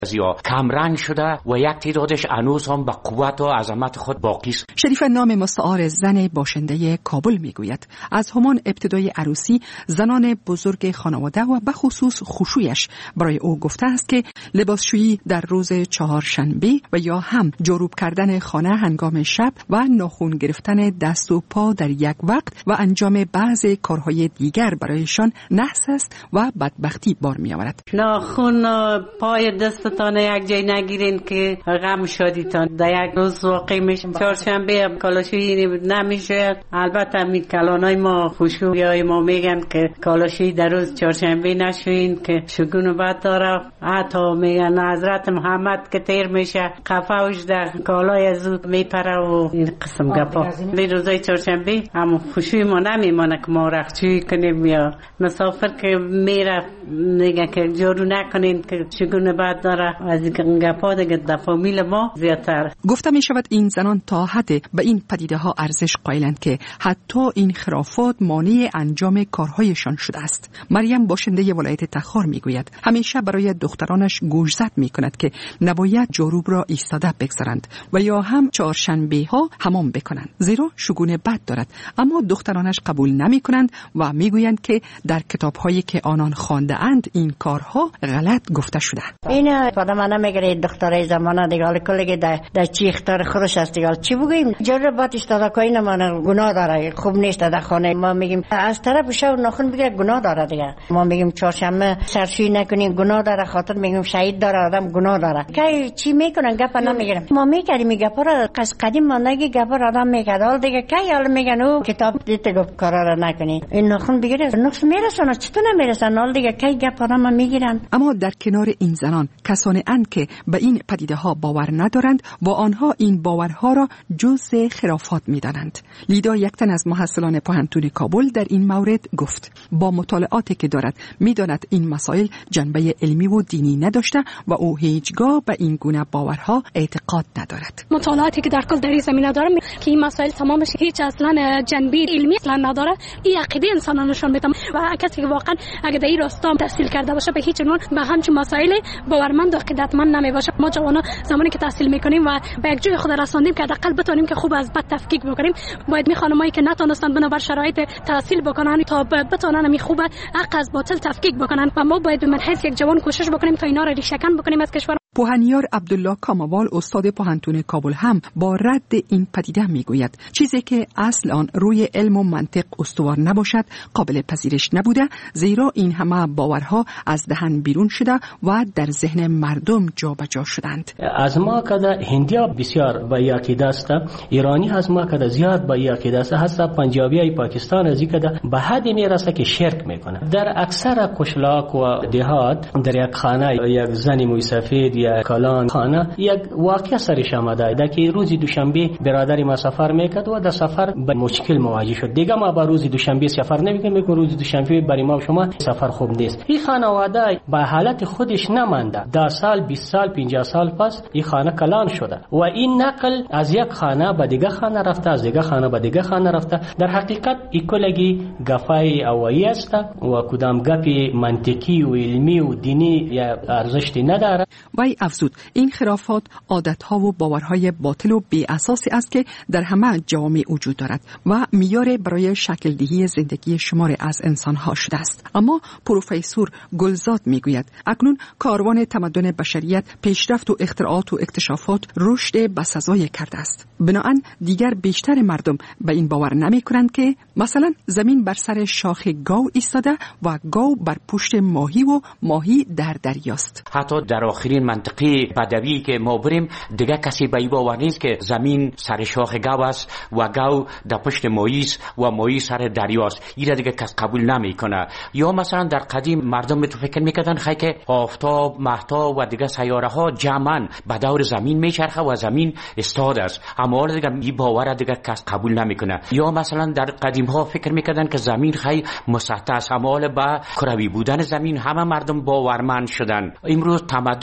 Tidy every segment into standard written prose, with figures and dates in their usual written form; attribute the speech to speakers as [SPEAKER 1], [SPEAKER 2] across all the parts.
[SPEAKER 1] یا کمرنگ شده و یک تعدادش هنوز هم به قوت و عظمت خود باقی است.
[SPEAKER 2] شریفه نام مستعار زن باشنده کابل میگوید از همان ابتدای عروسی زنان بزرگ خانواده و به خصوص خوشویش برای او گفته است که لباسشویی در روز چهارشنبه و یا هم جاروب کردن خانه هنگام شب و ناخن گرفتن دست و پا در یک وقت و انجام بعضی کارهای دیگر برایشان نحس است و بدبختی بار می آورد.
[SPEAKER 3] ناخن پای دستتان یک جای نگیرین که غم شدیتان در یک روز واقع میشه. چهارشنبه کالاشویی نمیشه. البته می کلانای ما خوشویای ما میگن که کالاشویی در روز چهارشنبه نشوین که شگون بد داره. حتی میگن حضرت محمد که تیر میشه قفاوش در کالای زود میپره و این قسم گپا. به روزای چهارشنبه هم خوشوی ما نمیمانه که ما رختشویی کنیم یا مسافر که میره میگه که جارو نکنین که چگونه بد داره. از این گپا دیگه در فامیل ما زیادتر.
[SPEAKER 2] گفته می شود این زنان تا حد به این پدیده ها ارزش قائلند که حتی این خرافات مانع انجام کارهایشان شده است. مریم باشنده ولایت تخار می گوید همیشه برای دخترانش گوشزد می کند که نباید جاروب را ایستاده بگذارند و یا هم چهارشنبه ها حمام بکنند زیرا شگون بد دارد، اما دخترانش قبول نمی کنند و می گویند که در کتاب هایی که آنان خوانده اند این کارها غلط گفته شده.
[SPEAKER 4] این آدم نمیگه دخترای زمانه دیگه کلی در چی اختیار خودش است دیگه چی بگیم جاروب باد ایستاده کوین ما گناه داره، خوب نیست در خانه. ما میگیم از طرف شو ناخن بگیره گناه داره دیگه. ما میگیم چهارشنبه سرشویی نکنین گناه داره، خاطر میگیم شهید داره آدم گناه داره. کی چی میکنن گپ نمیگیرن. ما میکردیم گپا را قدیم ماندگی گپا را آدم میکرد. حال دیگه کی حال میگن او کتاب دیده گفت کارا را نکنین این ناخن بگیره نقص میرسونه چطور نمیرسن. حال دیگه کی گپا را میگیرن.
[SPEAKER 2] اما در کنار این زنان کسانی اند که به این پدیده ها باور ندارند و آنها این باورها را جزء خرافات میدانند. لیدا یک تن از محصلان پوهنتون کابل در این مورد گفت با مطالعاتی که دارد میداند این مسائل جنبه علمی و دینی نداشته و او هیچگاه به این گونه باورها اعتقاد ندارد.
[SPEAKER 5] مطالعاتی که در کل در این زمینه دارم که این مسائل تمامش هیچ اصلا جنبه علمی اصلا نداره. این عقیده انسان نشون میده و کسی که واقعا اگه در این راستا تحصیل کرده باشه به هیچ عنوان به همچین مسائل باورمند و عقیدتمند نمیباشه. ما جوانا زمانی که تحصیل میکنیم و به یک جای خود رساندیم که حداقل بتونیم که خوب از بد تفکیک بکنیم، باید می خانمایی که نتونستن بنابر شرایط تحصیل بکنن تا بتونن می خوب حق از باطل تفکیک بکنن و ما باید به منحیث یک جوان کوشش بکنیم تا اینا را ریشه‌کن بکنیم از کشور.
[SPEAKER 2] پوهنیار عبدالله کاموال استاد پوهنتون کابل هم با رد این پدیده میگوید چیزی که اصل آن روی علم و منطق استوار نباشد قابل پذیرش نبوده، زیرا این همه باورها از دهن بیرون شده و در ذهن مردم جابجا شدند.
[SPEAKER 6] از ما کده هندیا بسیار با عقیده است، ایرانی از ما کده زیاد با عقیده است، حتی پنجابی پاکستان از کده به حد میرسه که شرک میکنه. در اکثر قشلاق و دهات در یک خانه یک زن موسفید یا کلان خانه یک واقعه سرش آمده که روز دوشنبه برادری ما سفر میکرد و در سفر به مشکل مواجه شد. دیگه ما با روز دوشنبه سفر نمیکنیم، روز دوشنبه برای ما و شما سفر خوب نیست. این خانواده به حالت خودش نمانده. 10 سال 20 سال 50 سال پس این خانه کلان شده و این نقل از یک خانه به دیگه خانه رفته، از دیگه خانه به دیگه خانه رفته. در حقیقت این کلگی گفای اوایی است و کدام گپی منطقی و علمی و دینی یا ارزشی نداره.
[SPEAKER 2] وی افزود این خرافات عادتها و باورهای باطل و بی اساسی است که در همه جوامع وجود دارد و معیار برای شکل دهی زندگی شمار از انسانها شده است. اما پروفسور گلزاد میگوید اکنون کاروان تمدن بشریت پیشرفت و اختراعات و اکتشافات رشد بسزایی کرده است. بنابراین دیگر بیشتر مردم به این باور نمی کنند که مثلا زمین بر سر شاخ گاو ایستاده و گاو بر پشت ماهی و ماهی در دریاست.
[SPEAKER 1] حتی در آخرین منطقه بدوی که ما بریم دیگه کسی به این باور نیست که زمین سر شاخ گاو است و گاو در پشت ماهی است و ماهی سر دریاست. این دیگه کس قبول نمیکنه. یا مثلا در قدیم مردم تو فکر میکردن خیلی که آفتاب، مهتاب و دیگه سیاره ها جمعاً به دور زمین میچرخه و زمین استاد است. اما حالا دیگه این باور دیگه کس قبول نمیکنه. یا مثلا در قدیم ها فکر میکردن که زمین خیلی مسطح است. اما حالا با کروی بودن زمین همه مردم باورمند شدن. امروز تمدن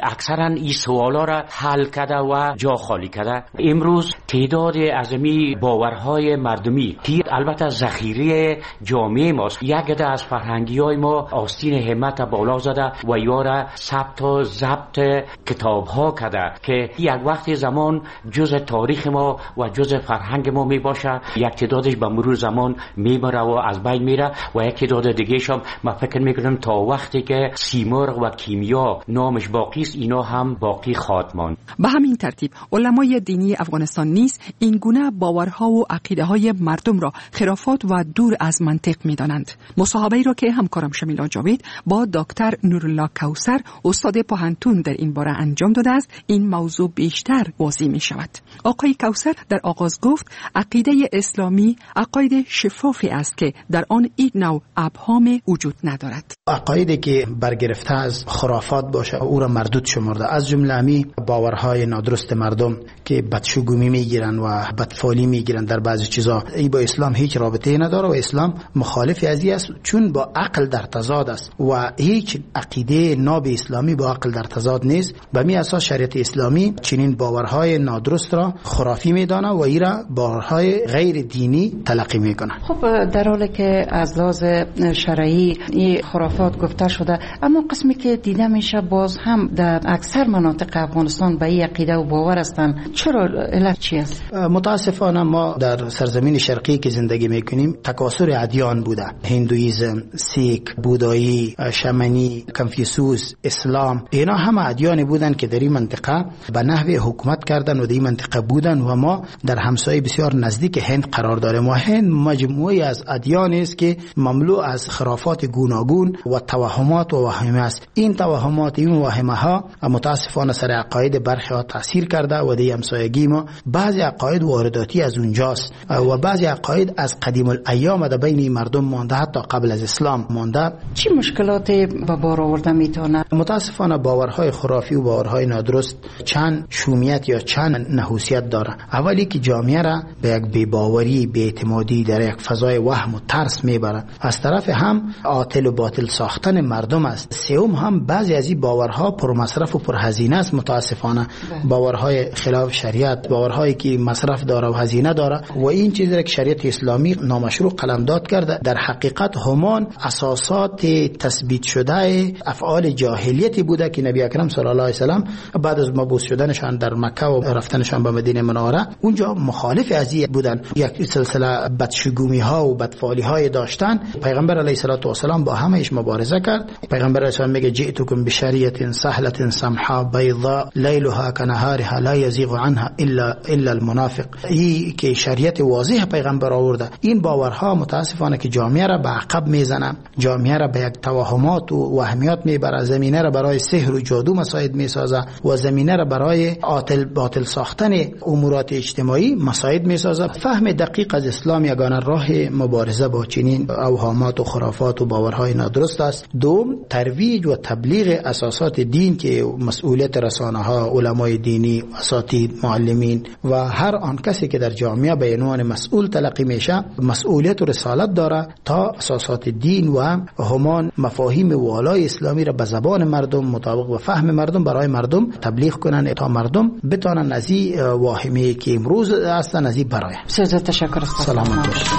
[SPEAKER 1] اکثرا این سوالا را حل کرده و جا خالی کرده. امروز تعداد ازمی باورهای مردمی که البته ذخیره جامعه ماست، یک عده از فرهنگی های ما آستین همت بالا زده و یارا ثبت و ضبط کتاب ها کرده که یک وقت زمان جز تاریخ ما و جز فرهنگ ما می باشه. یک تعدادش به مرور زمان میبره و از بین میره و یک تعداد دیگه هم من فکر میکنم تا وقتی که سیمرغ و کیمیا نامش باقی است اینا هم باقی خواهد ماند.
[SPEAKER 2] به همین ترتیب علمای دینی افغانستان نیز این گونه باورها و عقیده های مردم را خرافات و دور از منطق میدانند. مصاحبه‌ای را که همکارم شمیلا جاوید با دکتر نورالله کوثر استاد پوهنتون در این باره انجام داده است، این موضوع بیشتر واضح می شود. آقای کوثر در آغاز گفت عقیده اسلامی عقاید شفافی است که در آن این نوع ابهام وجود ندارد.
[SPEAKER 7] عقایدی که برگرفته از خرافات باشه او را مردود شمرده، از جمله امی باورهای نادرست مردم که بدشگومی میگیرن و بدفعلی میگیرن در بعضی چیزا، ای با اسلام هیچ رابطه نداره و اسلام مخالف از این است چون با عقل در تضاد است و هیچ عقیده ناب اسلامی با عقل در تضاد نیست. به می اساس شریعت اسلامی چنین باورهای نادرست را خرافی میدانه و این را باورهای غیر دینی تلقی میکنه.
[SPEAKER 8] خب در حالی که از لحاظ شرعی این خرافات گفته شده، اما قسمی که دیده میشه باز هم در اکثر مناطق افغانستان به این عقیده و باور هستند. چرا علت چی است؟
[SPEAKER 7] متاسفانه ما در سرزمین شرقی که زندگی میکنیم تکاثر ادیان بوده، هندویزم، سیک، بودایی، شمنی، کنفوسیوس، اسلام، اینا همه ادیانی بودن که در این منطقه به نحو حکومت کردن و در این منطقه بودن و ما در همسایه بسیار نزدیک هند قرار داریم و هند مجموعی از ادیان است که مملو از خرافات گوناگون و توهمات و وهمه است. این توهمات، این وهمه ها متاسفانه سر عقاید برخی ها تاثیر کرده و در همسایگی ما بعضی عقاید وارداتی از اونجاست و بعضی عقاید از قدیم الایام در بین مردم مانده، حتی قبل از اسلام مانده.
[SPEAKER 8] چی مشکلاتی به بار آورده میتونه؟
[SPEAKER 7] متاسفانه باورهای خرافی و باورهای نادرست چند شومیت یا چند نحوسیت داره. اولی که جامعه را به یک بی‌باوری، بی‌اعتمادی، در یک فضای وهم و ترس میبره. از طرف هم عاطل و باطل ساختن مردم است. سوم هم بعضی از این باورها پر مصرف و پر هزینه است. متاسفانه باورهای خلاف شریعت، باورهایی که مصرف داره و هزینه داره و این چیزی که شریعت اسلامی نامشروع قلمداد کرده در حقیقت همان اساسات تثبیت شده افعال جاهلیتی بوده که نبی اکرم صلی الله علیه و سلم بعد از مبعوث شدنشان در مکه و رفتنشان به مدینه منوره اونجا مخالف از این بودن. یک سلسله بدشگومی ها و بدفعالی های داشتن. پیغمبر علیه السلام با همهش مبارزه کرد. پیغمبر علیه السلام میگه جئتکم بشریعه سهله سمحاء بیضاء لیلها کنهارها لا یزیغ عنها الا المنافق. این که شریعت واضح پیغمبر آورده. این باورها متاسفانه که جامعه را به عقب میزنه، جامعه را به یک توهمات و وهمیات میبره، زمینه را برای سحر و جادو مساعد میسازه و زمینه را برای باطل ساختن امورات اجتماعی مساعد میسازه. فهم دقیق از اسلام یگانه راه مبارزه با چنین اوهامات و خرافات و باورهای نادرست است. دوم، ترویج و تبلیغ اساسات دین که مسئولیت رسانه ها، علمای دینی، اساتید، معلمین و هر آن کسی که در جامعه به عنوان مسئول تلقی میشه مسئولیت و رسالت داره تا اساسات دین و همان مفاهیم والای اسلامی را به زبان مردم مطابق و فهم مردم برای مردم تبلیغ کنن تا مردم بتونن از این واهمه که امروز هستن از این برای.
[SPEAKER 8] بسیار تشکر.
[SPEAKER 7] سلامت باشید.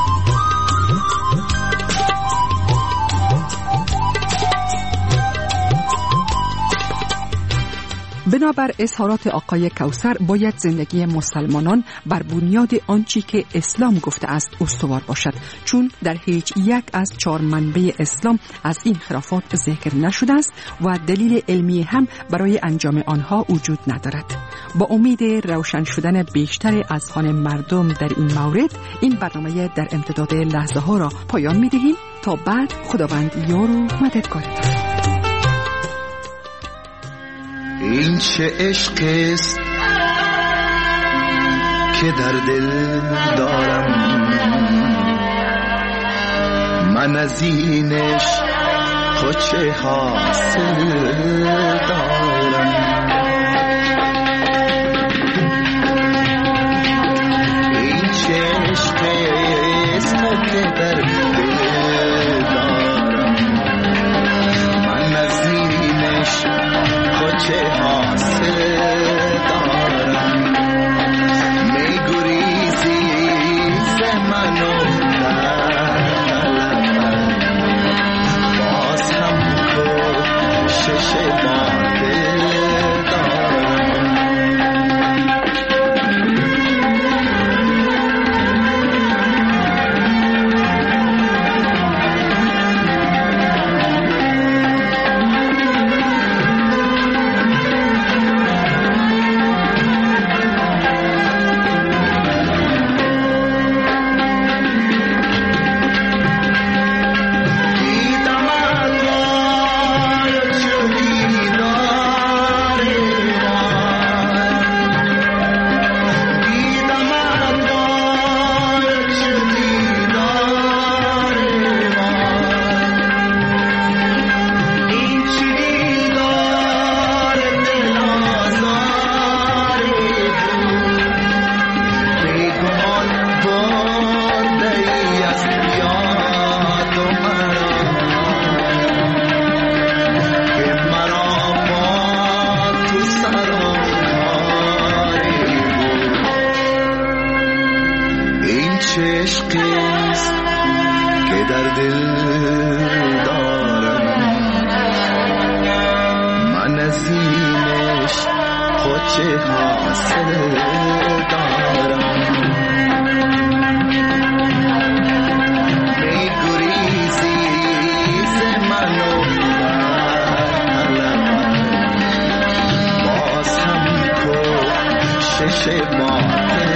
[SPEAKER 2] بنابر اظهارات آقای کوثر باید زندگی مسلمانان بر بنیاد آنچه که اسلام گفته است استوار باشد، چون در هیچ یک از 4 منبع اسلام از این خرافات ذکر نشده است و دلیل علمی هم برای انجام آنها وجود ندارد. با امید روشن شدن بیشتر اذهان مردم در این مورد این برنامه در امتداد لحظه ها را پایان می دهیم تا بعد. خداوند یار و مددگار.
[SPEAKER 9] این چه عشق است که در دل دارم، من از این عشق چه حاصل دارم. این چه عشق است که در دل دارم، من از این عشق چه در دل دارم، من از اینش خود چه حاصل دارم. می گریزی ز منو در طلبم، باز هم کوشش باطل